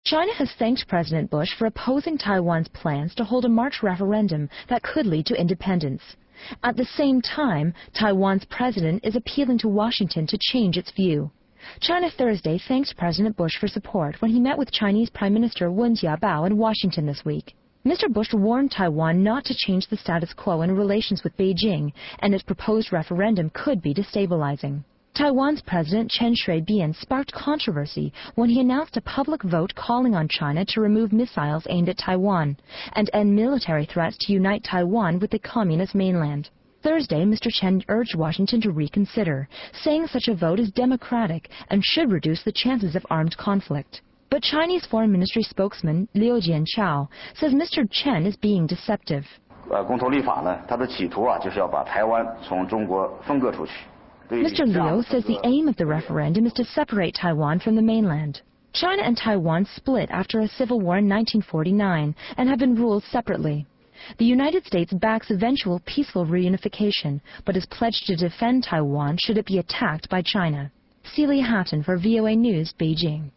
China has thanked President Bush for opposing Taiwan's plans to hold a March referendum that could lead to independence. At the same time, Taiwan's president is appealing to Washington to change its view. China Thursday thanked President Bush for support when he met with Chinese Prime Minister Wen Jiabao in Washington this week. Mr. Bush warned Taiwan not to change the status quo in relations with Beijing, and its proposed referendum could be destabilizing. Taiwan's President Chen Shui-bian sparked controversy when he announced a public vote calling on China to remove missiles aimed at Taiwan and end military threats to unite Taiwan with the communist mainland. Thursday, Mr. Chen urged Washington to reconsider, saying such a vote is democratic and should reduce the chances of armed conflict. But Chinese Foreign Ministry spokesman Liu Jianchao says Mr. Chen is being deceptive. Mr. Liu says the aim of the referendum is to separate Taiwan from the mainland. China and Taiwan split after a civil war in 1949 and have been ruled separately. The United States backs eventual peaceful reunification, but is pledged to defend Taiwan should it be attacked by China. Celia Hatton for VOA News, Beijing.